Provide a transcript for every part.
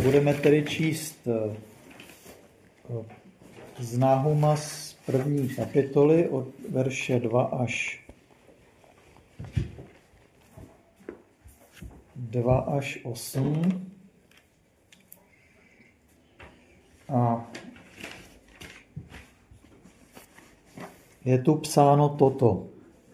Budeme tedy číst z Náhuma z první kapitoly od verše 2 až 8. A je tu psáno toto.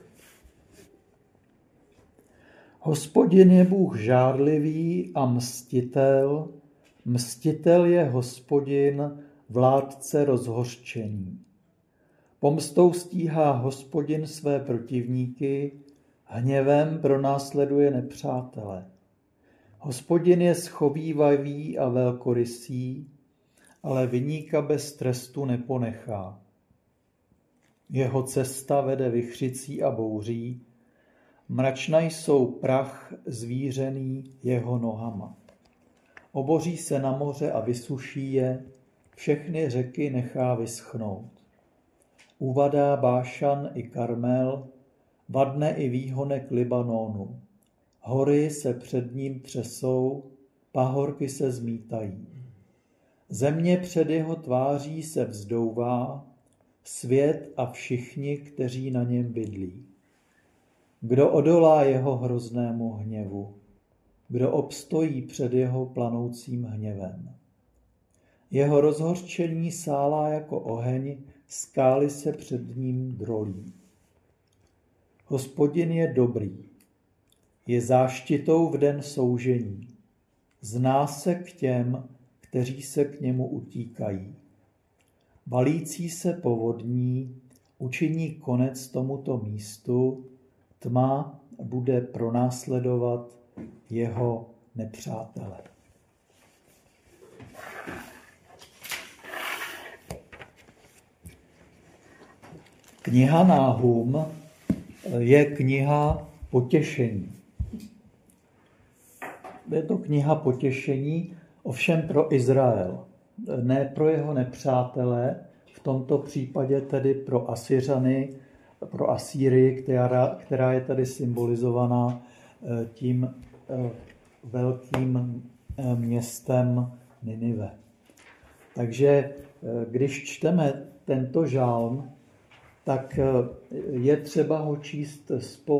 Hospodin je Bůh žárlivý a mstitel, mstitel je Hospodin, vládce rozhořčení. Pomstou stíhá Hospodin své protivníky, hněvem pronásleduje nepřátele. Hospodin je schovívavý a velkorysý, ale viníka bez trestu neponechá. Jeho cesta vede vichřicí a bouří, mračna jsou prach zvířený jeho nohama. Oboří se na moře a vysuší je, všechny řeky nechá vyschnout. Uvadá Bášan i Karmel, vadne i výhonek Libanonu. Hory se před ním třesou, pahorky se zmítají. Země před jeho tváří se vzdouvá, svět a všichni, kteří na něm bydlí. Kdo odolá jeho hroznému hněvu? Kdo obstojí před jeho planoucím hněvem? Jeho rozhořčení sálá jako oheň, skály se před ním drolí. Hospodin je dobrý, je záštitou v den soužení. Zná se k těm, kteří se k němu utíkají. Valící se povodní učiní konec tomuto místu, tma bude pronásledovat jeho nepřátele. Kniha Náhum je kniha potěšení. Je to kniha potěšení, ovšem pro Izrael, ne pro jeho nepřátele, v tomto případě tedy pro Asyřany, pro Asýrii, která je tady symbolizovaná tím velkým městem Ninive. Takže když čteme tento žálm, tak je třeba ho číst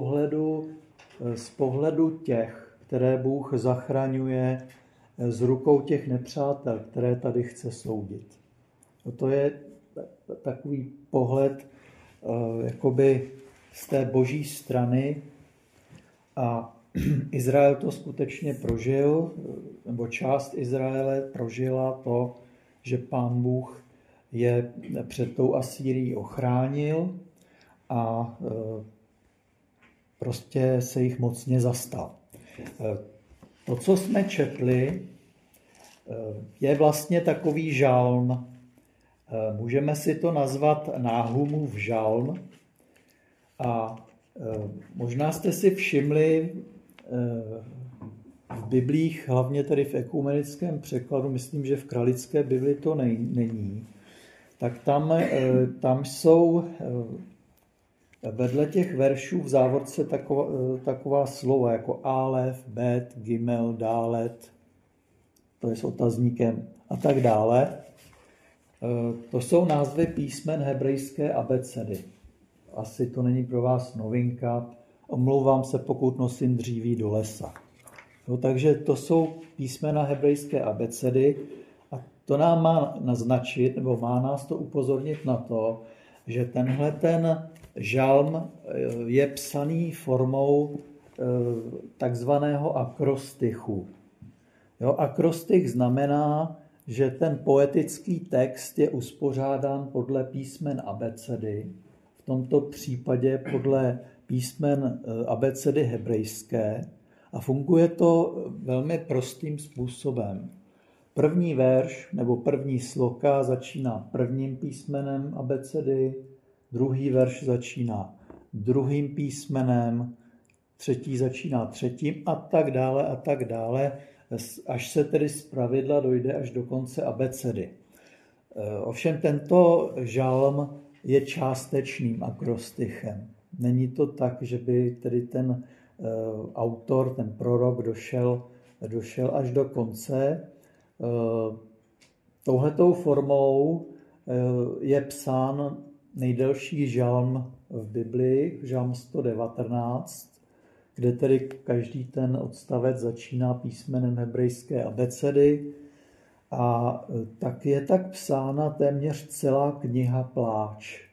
z pohledu těch, které Bůh zachraňuje z rukou těch nepřátel, které tady chce soudit. To je takový pohled jakoby z té boží strany a Izrael to skutečně prožil, nebo část Izraele prožila to, že Pán Bůh je před tou Asýrií ochránil a prostě se jich mocně zastal. To, co jsme četli, je vlastně takový žalm. Můžeme si to nazvat Náhumův žalm. A možná jste si všimli v biblích, hlavně tady v ekumenickém překladu, myslím, že v kralické Bibli to není, tak tam jsou vedle těch veršů v závorce taková slova jako Alef, Bet, Gimel, Dálet, to je s otazníkem a tak dále. To jsou názvy písmen hebrejské abecedy. Asi to není pro vás novinka. Omlouvám se, pokud nosím dříví do lesa. No, takže to jsou písmena hebrejské abecedy a to nám má naznačit, nebo má nás to upozornit na to, že tenhle ten žalm je psaný formou takzvaného akrostychu. Jo, akrostych znamená, že ten poetický text je uspořádán podle písmen abecedy, v tomto případě podle písmen abecedy hebrejské a funguje to velmi prostým způsobem. První verš nebo první sloka začíná prvním písmenem abecedy, druhý verš začíná druhým písmenem, třetí začíná třetím a tak dále, až se tedy zpravidla dojde až do konce abecedy. Ovšem tento žalm je částečným akrostychem. Není to tak, že by tedy ten autor, ten prorok došel až do konce. touhletou formou je psán nejdelší žalm v Biblii, žalm 119, kde tedy každý ten odstavec začíná písmenem hebrejské abecedy a tak je tak psána téměř celá kniha Pláč.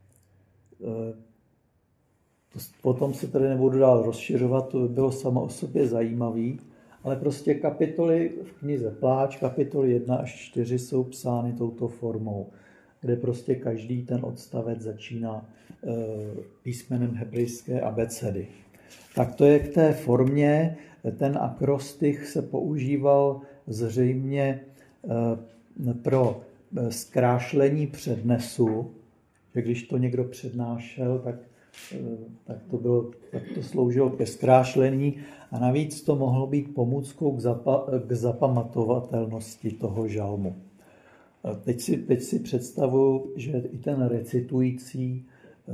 Potom se tady nebudu dál rozšiřovat, to by bylo samo o sobě zajímavý, ale prostě kapitoly v knize Pláč, kapitoly 1 až 4 jsou psány touto formou, kde prostě každý ten odstavec začíná písmenem hebrejské abecedy. Tak to je k té formě. Ten akrostich se používal zřejmě pro zkrášlení přednesu, že když to někdo přednášel, tak to sloužilo ke zkrášlení a navíc to mohlo být pomůckou k zapamatovatelnosti toho žalmu. Teď si představuji, že i ten recitující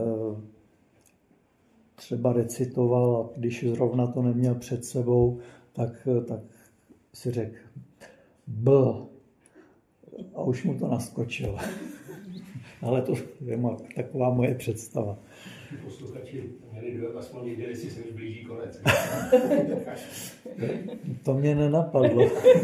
třeba recitoval a když zrovna to neměl před sebou, tak si řekl a už mu to naskočilo. Ale to je taková moje představa. Posluchači měli dojem, aspoň věděli, jestli se mi blíží konec. To mě nenapadlo.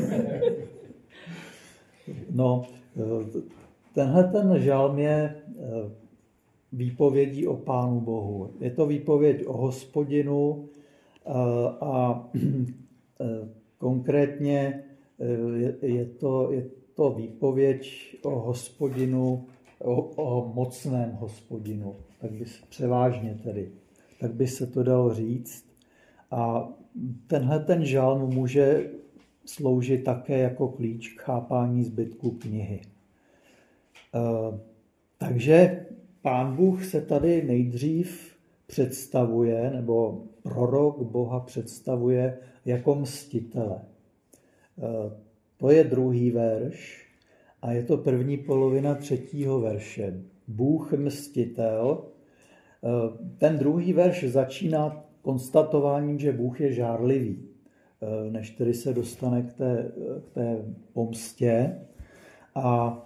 No, tenhle ten žalm je výpovědí o Pánu Bohu. Je to výpověď o Hospodinu a konkrétně je to výpověď o Hospodinu, o mocném Hospodinu, tak by se převážně tedy, tak by se to dalo říct. A tenhle ten žalm může sloužit také jako klíč k chápání zbytku knihy. Takže Pán Bůh se tady nejdřív představuje, nebo prorok Boha představuje jako mstitele. To je 2. verš a je to první polovina 3. verše. Bůh mstitel. Ten 2. verš začíná konstatováním, že Bůh je žárlivý, než tedy se dostane k té pomstě. A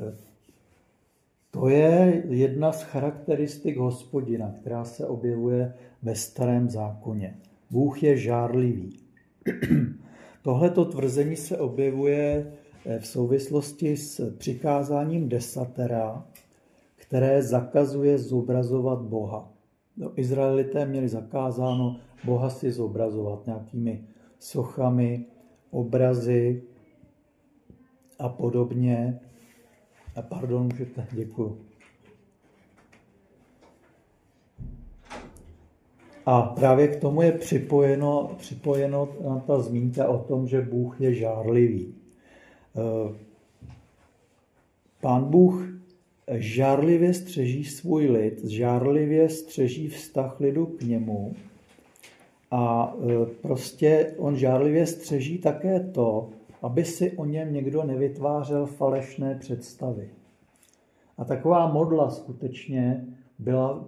to je jedna z charakteristik Hospodina, která se objevuje ve Starém zákoně. Bůh je žárlivý. Tohleto tvrzení se objevuje v souvislosti s přikázáním desatera, které zakazuje zobrazovat Boha. Izraelité měli zakázáno Boha si zobrazovat nějakými sochami, obrazy a podobně. Pardon, můžete, děkuji. A právě k tomu je připojeno ta zmínka o tom, že Bůh je žárlivý. Pán Bůh žárlivě střeží svůj lid, žárlivě střeží vztah lidu k němu a prostě on žárlivě střeží také to, aby si o něm někdo nevytvářel falešné představy. A taková modla skutečně byla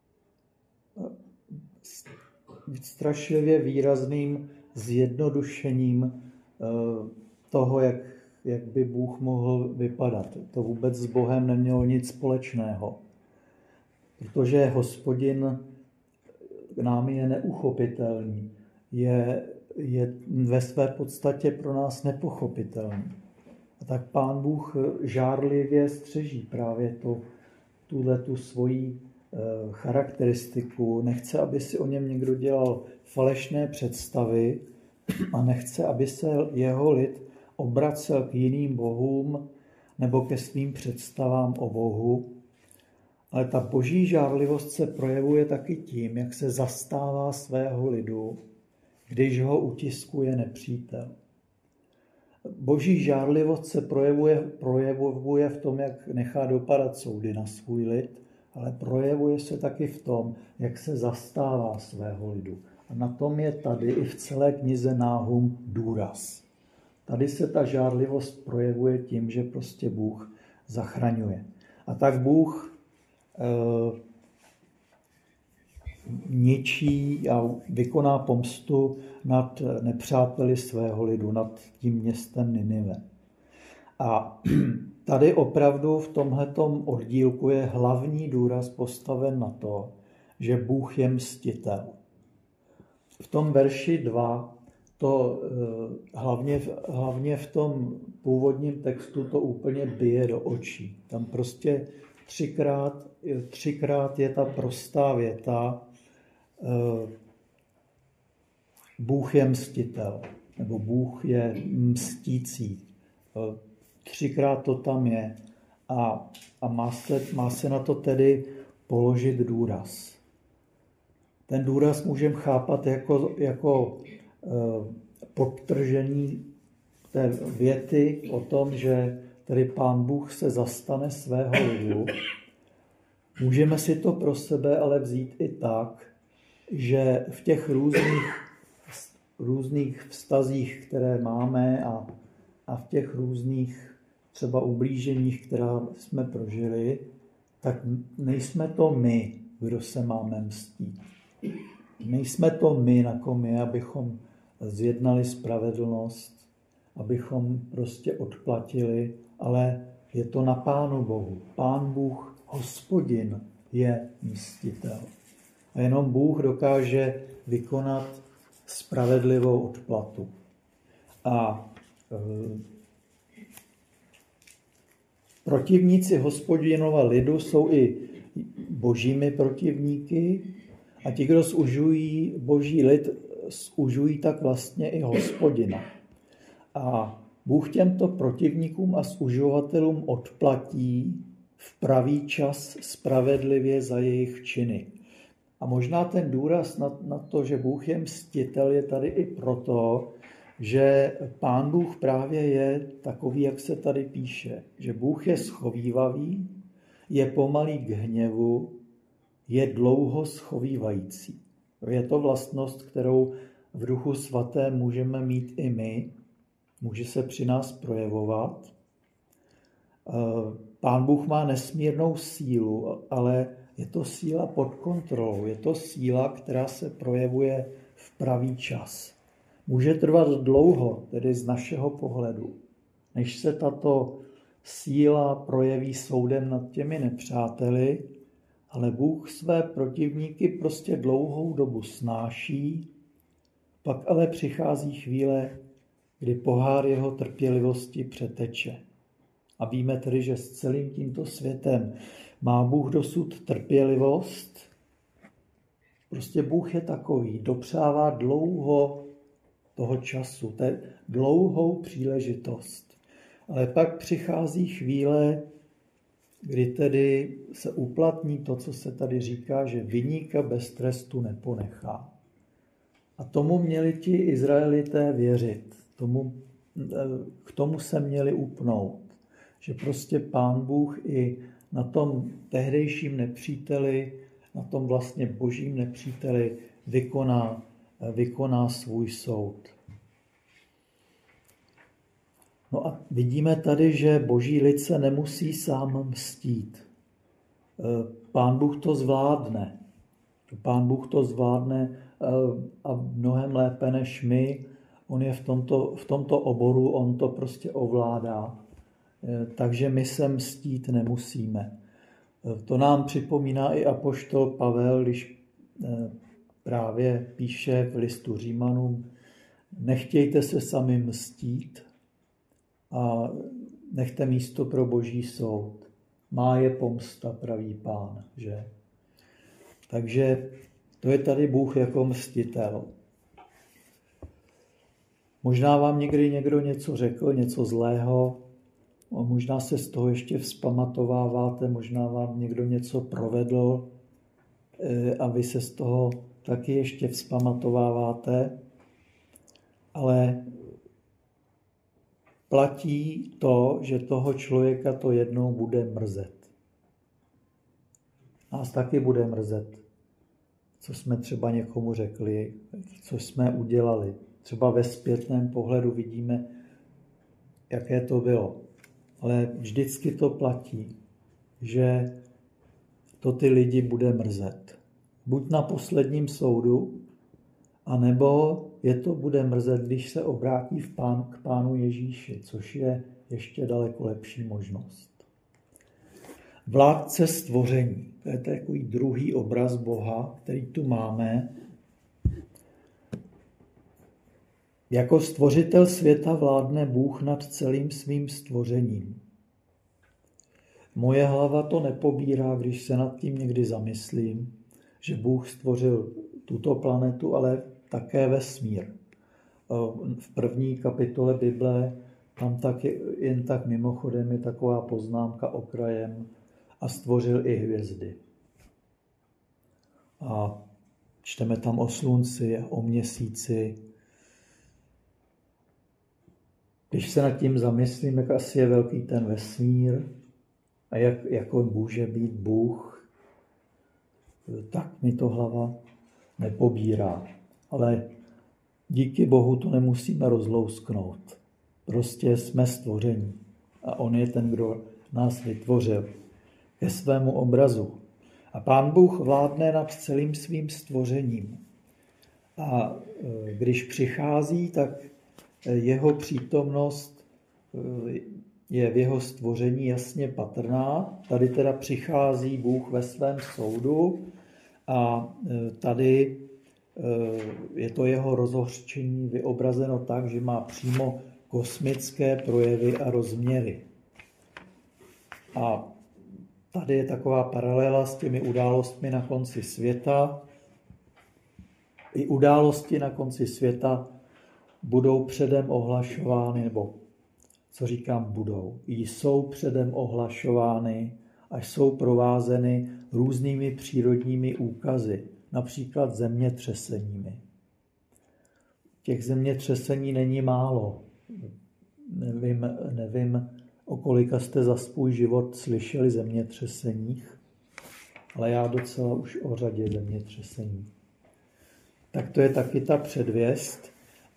strašlivě výrazným zjednodušením toho, jak by Bůh mohl vypadat. To vůbec s Bohem nemělo nic společného. Protože Hospodin k nám je neuchopitelný, je ve své podstatě pro nás nepochopitelný. A tak Pán Bůh žárlivě střeží právě tu svoji charakteristiku. Nechce, aby si o něm někdo dělal falešné představy a nechce, aby se jeho lid obracel k jiným bohům nebo ke svým představám o Bohu. Ale ta boží žárlivost se projevuje taky tím, jak se zastává svého lidu, když ho utiskuje nepřítel. Boží žárlivost se projevuje v tom, jak nechá dopadat soudy na svůj lid, ale projevuje se taky v tom, jak se zastává svého lidu. A na tom je tady i v celé knize Náhum důraz. Tady se ta žárlivost projevuje tím, že prostě Bůh zachraňuje. A tak Bůh ničí a vykoná pomstu nad nepřáteli svého lidu, nad tím městem Ninive. A tady opravdu v tomhletom oddílku je hlavní důraz postaven na to, že Bůh je mstitel. V tom verši 2 to hlavně v tom původním textu to úplně bije do očí. Tam prostě třikrát je ta prostá věta Bůh je mstitel, nebo Bůh je mstící. Třikrát to tam je a má se na to tedy položit důraz. Ten důraz můžeme chápat jako podtržení té věty o tom, že tedy Pán Bůh se zastane svého lidu. Můžeme si to pro sebe ale vzít i tak, že v těch různých vztazích, které máme a v těch různých třeba ublíženích, která jsme prožili, tak nejsme to my, kdo se máme mstít. Nejsme to my, na kom je, abychom zjednali spravedlnost, abychom prostě odplatili, ale je to na Pánu Bohu. Pán Bůh, Hospodin, je mstitel. A jenom Bůh dokáže vykonat spravedlivou odplatu. A protivníci Hospodinova lidu jsou i božími protivníky a ti, kdo zužují boží lid, zužují tak vlastně i Hospodina. A Bůh těmto protivníkům a zužovatelům odplatí v pravý čas spravedlivě za jejich činy. A možná ten důraz na to, že Bůh je mstitel, je tady i proto, že Pán Bůh právě je takový, jak se tady píše, že Bůh je schovívavý, je pomalý k hněvu, je dlouho schovívající. Je to vlastnost, kterou v Duchu Svatém můžeme mít i my, může se při nás projevovat. Pán Bůh má nesmírnou sílu, ale je to síla pod kontrolou, je to síla, která se projevuje v pravý čas. Může trvat dlouho, tedy z našeho pohledu, než se tato síla projeví soudem nad těmi nepřáteli, ale Bůh své protivníky prostě dlouhou dobu snáší, pak ale přichází chvíle, kdy pohár jeho trpělivosti přeteče. A víme tedy, že s celým tímto světem má Bůh dosud trpělivost. Prostě Bůh je takový, dopřává dlouho toho času, to je dlouhou příležitost. Ale pak přichází chvíle, kdy tedy se uplatní to, co se tady říká, že viníka bez trestu neponechá. A tomu měli ti Izraelité věřit. K tomu se měli upnout. Že prostě Pán Bůh i na tom tehdejším nepříteli, na tom vlastně božím nepříteli vykoná svůj soud. No a vidíme tady, že boží lid se nemusí sám mstít. Pán Bůh to zvládne. Pán Bůh to zvládne a mnohem lépe než my. On je v tomto oboru, on to prostě ovládá. Takže my se mstít nemusíme. To nám připomíná i apoštol Pavel, když právě píše v listu Římanům, nechtějte se sami mstít a nechte místo pro boží soud. Má je pomsta, praví Pán, že? Takže to je tady Bůh jako mstitel. Možná vám někdy někdo něco řekl, něco zlého, možná se z toho ještě vzpamatováváte, možná vám někdo něco provedl a vy se z toho taky ještě vzpamatováváte, ale platí to, že toho člověka to jednou bude mrzet. Nás taky bude mrzet, co jsme třeba někomu řekli, co jsme udělali. Třeba ve zpětném pohledu vidíme, jaké to bylo. Ale vždycky to platí, že to ty lidi bude mrzet. Buď na posledním soudu, anebo je to bude mrzet, když se obrátí k Pánu Ježíši, což je ještě daleko lepší možnost. Vládce stvoření. To je takový druhý obraz Boha, který tu máme. Jako stvořitel světa vládne Bůh nad celým svým stvořením. Moje hlava to nepobírá, když se nad tím někdy zamyslím, že Bůh stvořil tuto planetu, ale také vesmír. V první kapitole Bible tam jen tak mimochodem je taková poznámka okrajem a stvořil i hvězdy. A čteme tam o slunci a o měsíci. Když se nad tím zamyslím, jak asi je velký ten vesmír a jak může být Bůh, tak mi to hlava nepobírá. Ale díky Bohu to nemusíme rozlousknout. Prostě jsme stvoření a on je ten, kdo nás vytvořil ke svému obrazu. A Pán Bůh vládne nad celým svým stvořením. A když přichází, tak jeho přítomnost je v jeho stvoření jasně patrná. Tady teda přichází Bůh ve svém soudu a tady je to jeho rozhořčení vyobrazeno tak, že má přímo kosmické projevy a rozměry. A tady je taková paralela s těmi událostmi na konci světa. I události na konci světa budou předem ohlašovány, nebo co říkám budou, jsou předem ohlašovány a jsou provázeny různými přírodními úkazy, například zemětřeseními. Těch zemětřesení není málo. Nevím, o kolika jste za svůj život slyšeli zemětřeseních, ale já docela už o řadě zemětřesení. Tak to je taky ta předzvěst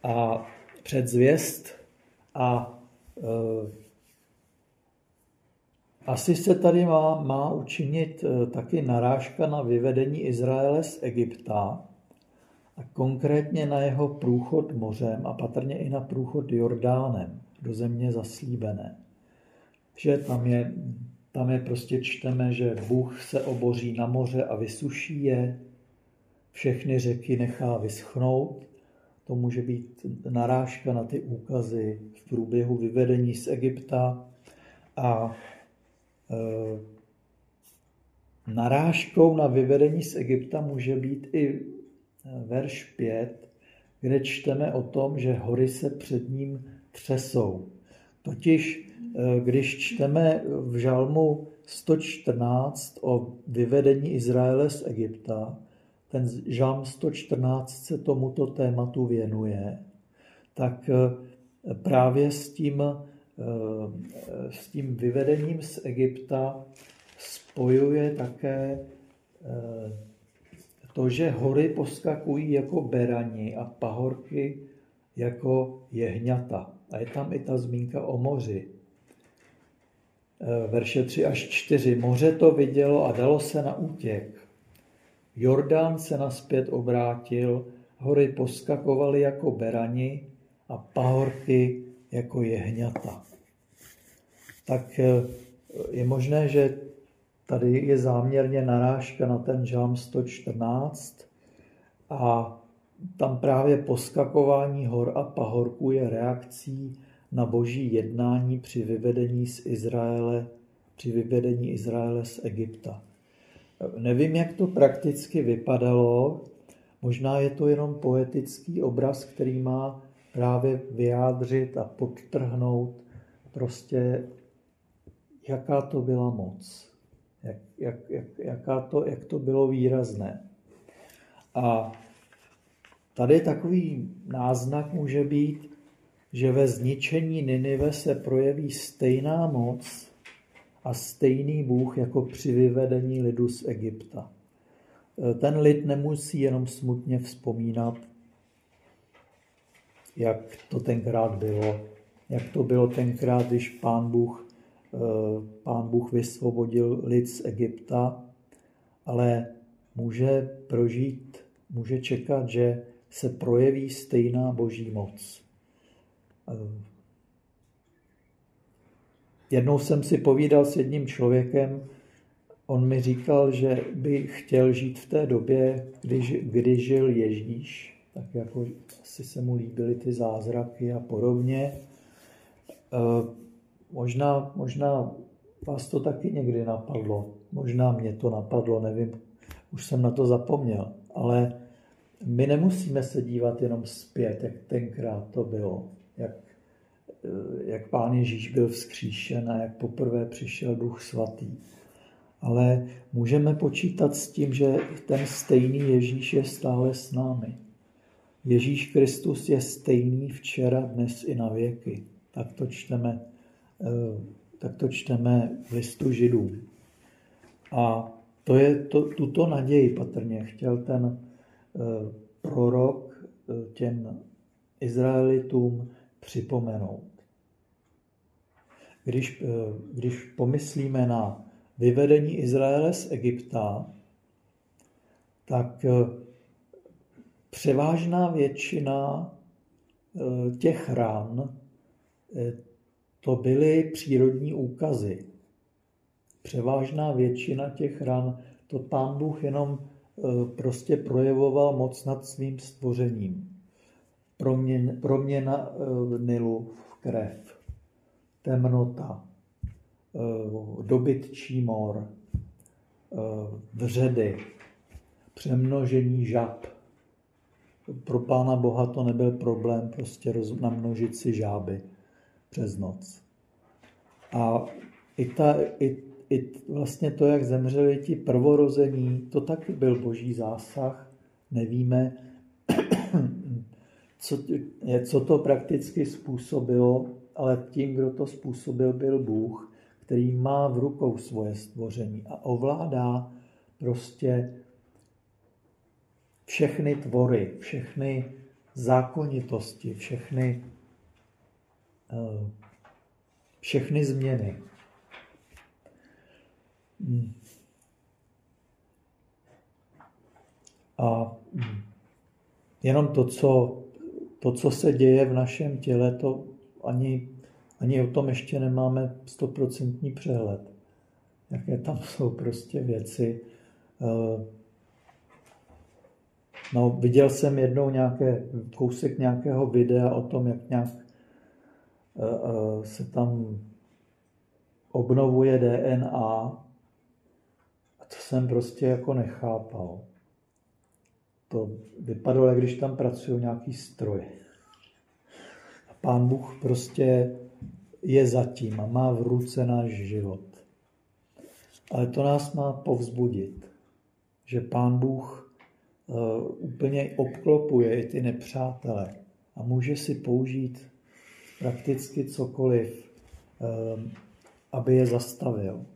a asi se tady má učinit taky narážka na vyvedení Izraele z Egypta a konkrétně na jeho průchod mořem a patrně i na průchod Jordánem do země zaslíbené. Že tam je prostě čteme, že Bůh se oboří na moře a vysuší je, všechny řeky nechá vyschnout. To může být narážka na ty úkazy v průběhu vyvedení z Egypta a narážkou na vyvedení z Egypta může být i verš 5, kde čteme o tom, že hory se před ním třesou. Totiž, když čteme v Žalmu 114 o vyvedení Izraele z Egypta, ten Žalm 114 se tomuto tématu věnuje, tak právě s tím vyvedením z Egypta spojuje také to, že hory poskakují jako berani a pahorky jako jehňata. A je tam i ta zmínka o moři. Verše 3 až 4. Moře to vidělo a dalo se na útěk. Jordán se nazpět obrátil, hory poskakovaly jako berani a pahorky jako jehňata. Tak je možné, že tady je záměrně narážka na ten Žalm 114 a tam právě poskakování hor a pahorků je reakcí na boží jednání při vyvedení Izraele z Egypta. Nevím, jak to prakticky vypadalo, možná je to jenom poetický obraz, který má právě vyjádřit a podtrhnout prostě, jaká to byla moc, jak to bylo výrazné. A tady takový náznak může být, že ve zničení Ninive se projeví stejná moc a stejný Bůh jako při vyvedení lidu z Egypta. Ten lid nemusí jenom smutně vzpomínat, jak to tenkrát bylo, jak to bylo tenkrát, když Pán Bůh vysvobodil lid z Egypta, ale může čekat, že se projeví stejná boží moc. jednou jsem si povídal s jedním člověkem, on mi říkal, že by chtěl žít v té době, kdy žil Ježíš, tak jako asi se mu líbily ty zázraky a podobně. Možná vás to taky někdy napadlo, možná mě to napadlo, nevím, už jsem na to zapomněl, ale my nemusíme se dívat jenom zpět, jak tenkrát to bylo, jak Pán Ježíš byl vzkříšen a jak poprvé přišel Duch Svatý. Ale můžeme počítat s tím, že ten stejný Ježíš je stále s námi. Ježíš Kristus je stejný včera, dnes i na věky. Tak to čteme v listu Židům. A tuto naději patrně chtěl ten prorok těm Izraelitům připomenout. Když pomyslíme na vyvedení Izraele z Egypta, tak převážná většina těch ran to byly přírodní úkazy. Převážná většina těch ran to Pán Bůh jenom prostě projevoval moc nad svým stvořením. Proměna Nilu v krev, temnota, dobytčí mor, vředy, přemnožení žab. Pro Pána Boha to nebyl problém prostě namnožit si žáby přes noc. A i vlastně to, jak zemřeli ti prvorození, to taky byl boží zásah. Nevíme, co to prakticky způsobilo, ale tím, kdo to způsobil, byl Bůh, který má v rukou svoje stvoření a ovládá prostě všechny tvory, všechny zákonitosti, všechny změny. A jenom to, co se děje v našem těle, to ani o tom ještě nemáme 100% přehled. Jaké tam jsou prostě věci. No, viděl jsem jednou kousek nějakého videa o tom, jak nějak se tam obnovuje DNA. A to jsem prostě jako nechápal. To vypadalo, jak když tam pracují nějaký stroje. A Pán Bůh prostě je zatím a má v ruce náš život. Ale to nás má povzbudit, že Pán Bůh úplně obklopuje i ty nepřátele a může si použít prakticky cokoliv, aby je zastavil.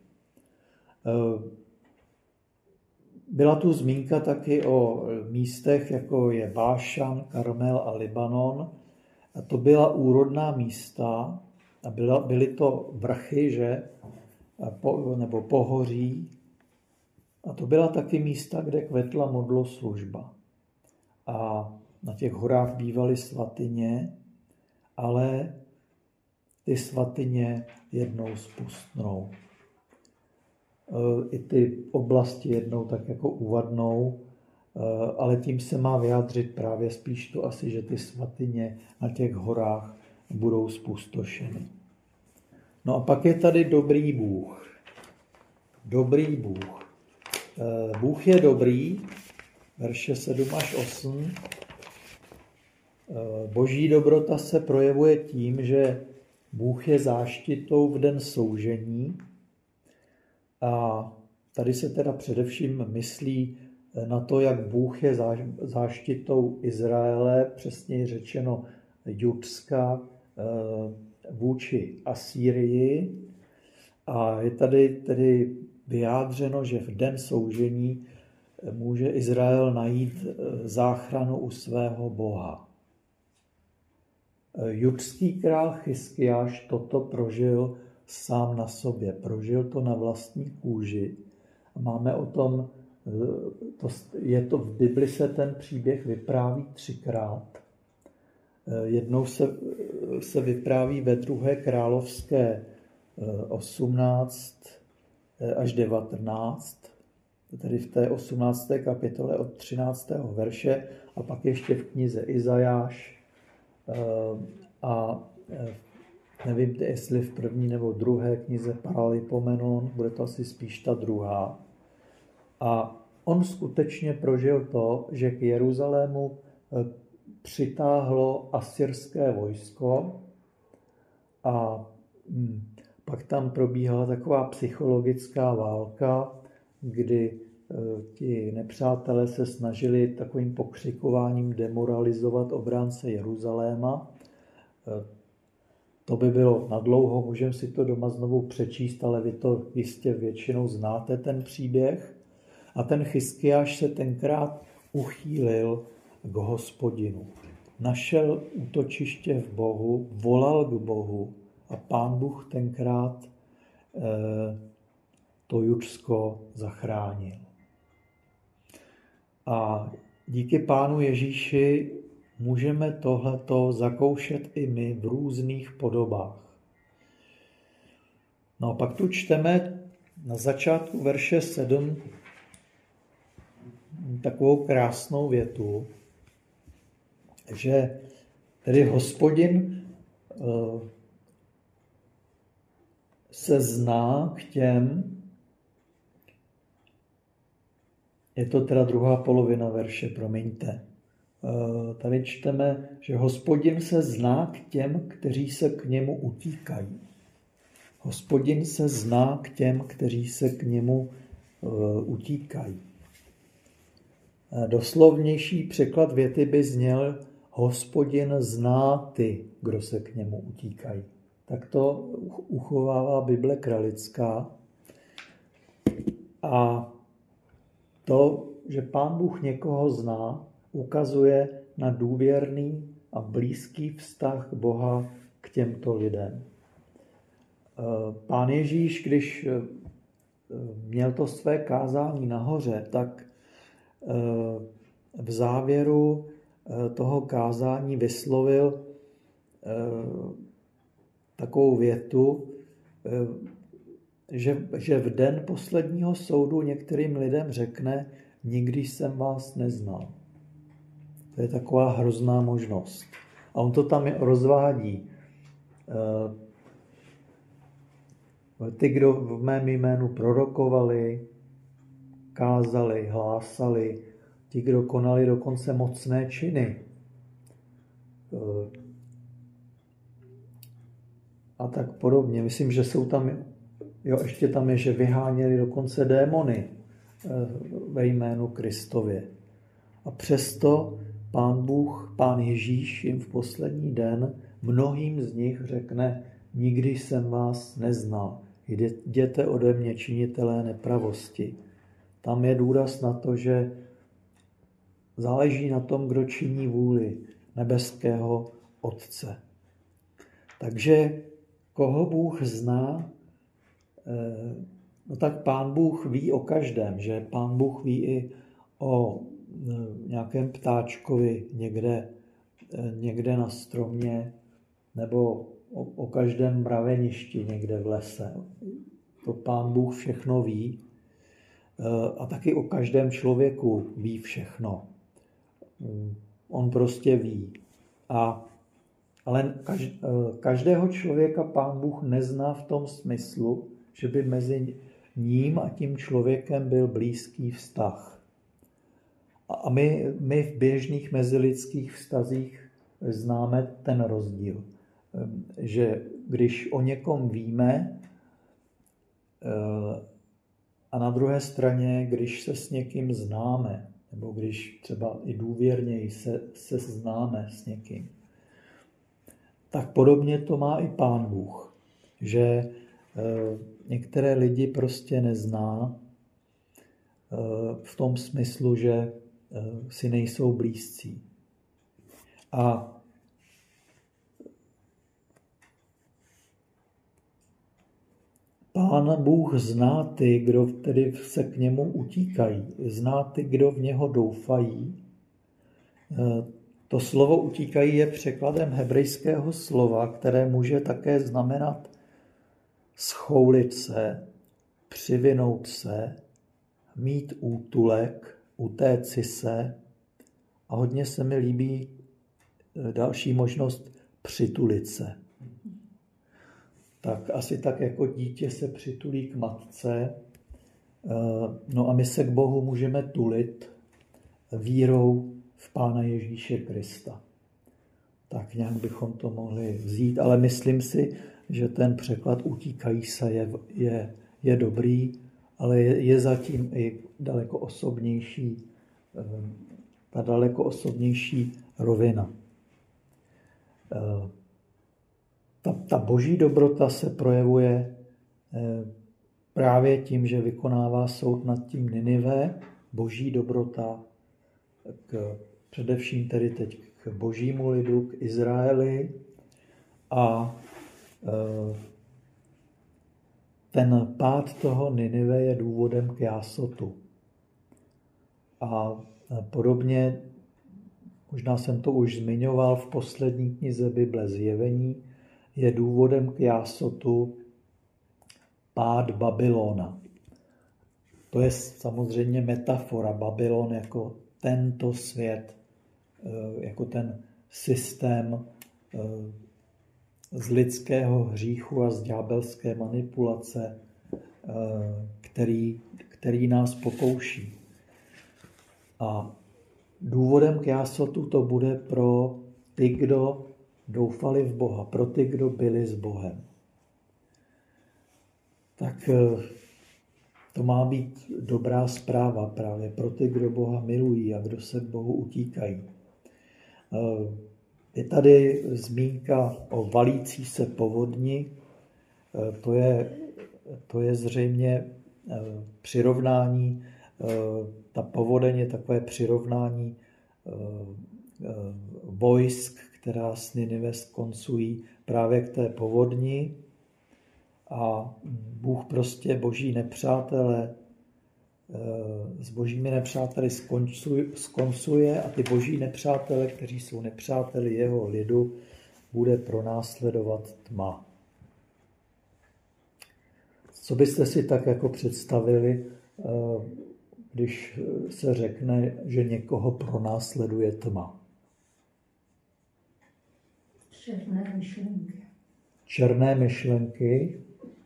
Byla tu zmínka taky o místech, jako je Bášan, Karmel a Libanon. A to byla úrodná místa a byly to vrchy, nebo pohoří. A to byla taky místa, kde kvetla modloslužba. A na těch horách bývaly svatyně, ale ty svatyně jednou spustnou. I ty oblasti jednou tak jako uvadnou, ale tím se má vyjádřit právě spíš to asi, že ty svatyně na těch horách budou spustošeny. No a pak je tady dobrý Bůh. Dobrý Bůh. Bůh je dobrý, verše 7 až 8. Boží dobrota se projevuje tím, že Bůh je záštitou v den soužení. A tady se teda především myslí na to, jak Bůh je záštitou Izraele, přesněji řečeno Judska, vůči Asýrii. A je tady tedy vyjádřeno, že v den soužení může Izrael najít záchranu u svého Boha. Judský král Chiskiáš toto prožil sám na sobě. Prožil to na vlastní kůži. Máme o tom, v Bibli se ten příběh vypráví 3krát. Jednou se vypráví ve 2. královské 18 až 19, tedy v té 18. kapitole od 13. verše a pak ještě v knize Izajáš a nevím, jestli v první nebo druhé knize Paralipomenon, bude to asi spíš ta druhá. A on skutečně prožil to, že k Jeruzalému přitáhlo asyrské vojsko a pak tam probíhala taková psychologická válka, kdy ti nepřátelé se snažili takovým pokřikováním demoralizovat obránce Jeruzaléma. To by bylo nadlouho, můžeme si to doma znovu přečíst, ale vy to jistě většinou znáte, ten příběh. A ten Chyskiáš se tenkrát uchýlil k Hospodinu. Našel útočiště v Bohu, volal k Bohu a Pán Bůh tenkrát to Judsko zachránil. A díky Pánu Ježíši můžeme tohleto zakoušet i my v různých podobách. No a pak tu čteme na začátku verše 7 takovou krásnou větu, že tedy Hospodin se zná k těm, je to teda druhá polovina verše, promiňte. Tady čteme, že Hospodin se zná k těm, kteří se k němu utíkají. Hospodin se zná k těm, kteří se k němu utíkají. Doslovnější překlad věty by zněl: Hospodin zná ty, kdo se k němu utíkají. Tak to uchovává Bible kralická. A to, že Pán Bůh někoho zná, ukazuje na důvěrný a blízký vztah Boha k těmto lidem. Pán Ježíš, když měl to své kázání nahoře, tak v závěru toho kázání vyslovil takovou větu, že v den posledního soudu některým lidem řekne: nikdy jsem vás neznal. To je taková hrozná možnost. A on to tam rozvádí. Ty, kdo v mém jménu prorokovali, kázali, hlásali, ti, kdo konali dokonce mocné činy. A tak podobně. Myslím, že jsou tam, ještě tam je, že vyháněli dokonce démony ve jménu Kristově. A přesto Pán Bůh, Pán Ježíš jim v poslední den mnohým z nich řekne: nikdy jsem vás neznal. Jděte ode mě, činitelé nepravosti. Tam je důraz na to, že záleží na tom, kdo činí vůli nebeského Otce. Takže koho Bůh zná, no tak Pán Bůh ví o každém, že Pán Bůh ví i o nějakém ptáčkovi někde na stromě, nebo o každém mraveništi někde v lese. To Pán Bůh všechno ví. A taky o každém člověku ví všechno. On prostě ví. Ale každého člověka Pán Bůh nezná v tom smyslu, že by mezi ním a tím člověkem byl blízký vztah. A my v běžných mezilidských vztazích známe ten rozdíl. Že když o někom víme, a na druhé straně, když se s někým známe, nebo když třeba i důvěrněji se známe s někým, tak podobně to má i Pán Bůh, že některé lidi prostě nezná v tom smyslu, že si nejsou blízcí. A Pán Bůh zná ty, kdo tedy se k němu utíkají. Zná ty, kdo v něho doufají. To slovo utíkají je překladem hebrejského slova, které může také znamenat schoulit se, přivinout se, mít útulek, utéci se a hodně se mi líbí další možnost přitulit se. Tak asi tak jako dítě se přitulí k matce, no a my se k Bohu můžeme tulit vírou v Pána Ježíše Krista. Tak nějak bychom to mohli vzít, ale myslím si, že ten překlad utíkají se je dobrý, ale je zatím i daleko osobnější, ta daleko osobnější rovina. Ta boží dobrota se projevuje právě tím, že vykonává soud nad tím Ninive, boží dobrota především tedy teď k božímu lidu, k Izraeli a ten pád toho Ninive je důvodem k jásotu. A podobně, možná jsem to už zmiňoval v poslední knize Bible Zjevení, je důvodem k jásotu pád Babylona. To je samozřejmě metafora. Babylon jako tento svět, jako ten systém z lidského hříchu a z ďábelské manipulace, který nás pokouší. A důvodem k jásotu to bude pro ty, kdo doufali v Boha, pro ty, kdo byli s Bohem. Tak to má být dobrá zpráva právě pro ty, kdo Boha milují a kdo se k Bohu utíkají. Je tady zmínka o valící se povodni. To je zřejmě přirovnání, ta povodeň je takové přirovnání vojsk, která s Ninive skoncují právě k té povodni. A Bůh prostě boží nepřátelé s božími nepřáteli skoncuje a ty boží nepřátele, kteří jsou nepřáteli jeho lidu, bude pronásledovat tma. Co byste si tak jako představili, když se řekne, že někoho pronásleduje tma? Černé myšlenky. Černé myšlenky?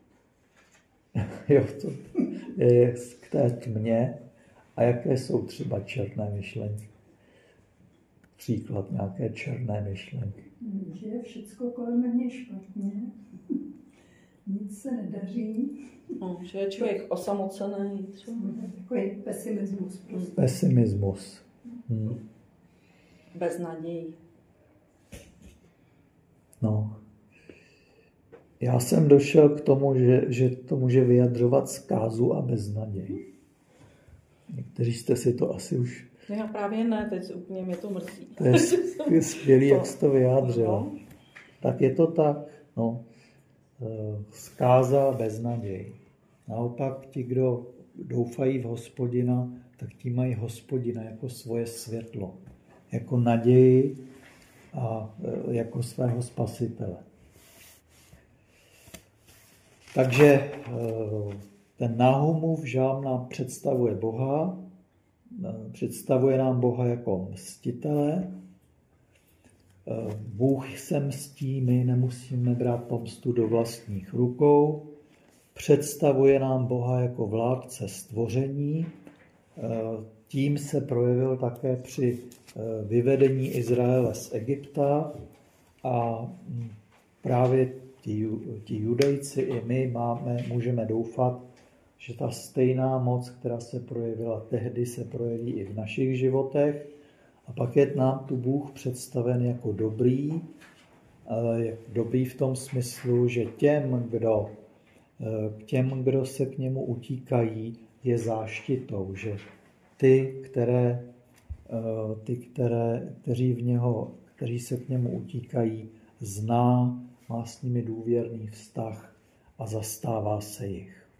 Jo, to je k té tmě. A jaké jsou třeba černé myšlenky? Příklad nějaké černé myšlenky. Že je všecko kolem mě špatně, nic se nedaří. Že je člověk osamocený. Takový pesimismus. Prostě. Pesimismus. Bez naději. No. Já jsem došel k tomu, že to může vyjadřovat zkázu a beznaděj. Někteří jste si to asi už... Já právě ne, teď úplně mě to mrzí. To je skvělý, jak jsi to vyjádřila. No. Tak je to tak, no. Zkáza a beznaděj. Naopak ti, kdo doufají v Hospodina, tak ti mají Hospodina jako svoje světlo, jako naději a jako svého spasitele. Takže ten Nahumův žálm nám představuje Boha, představuje nám Boha jako mstitele. Bůh se mstí, my nemusíme brát pomstu do vlastních rukou. Představuje nám Boha jako vládce stvoření. Tím se projevil také při vyvedení Izraele z Egypta a právě ti judejci i my můžeme doufat, že ta stejná moc, která se projevila tehdy, se projeví i v našich životech. A pak je nám tu Bůh představen jako dobrý v tom smyslu, že těm, kdo se k němu utíkají, je záštitou, že kteří se k němu utíkají, zná, má s nimi důvěrný vztah a zastává se jich.